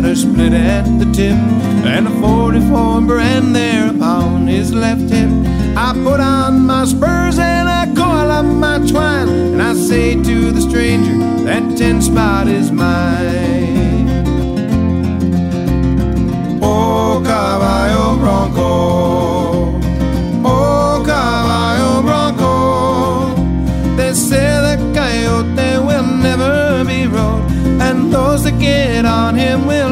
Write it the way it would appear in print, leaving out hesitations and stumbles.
leather split at the tip, and a 44 brand there upon his left hip. I put on my spurs and I coil up my twine, and I say to the stranger, that 10-spot is mine. Oh, caballo bronco, oh, caballo bronco, they say the coyote will never be rode, and those that get on him will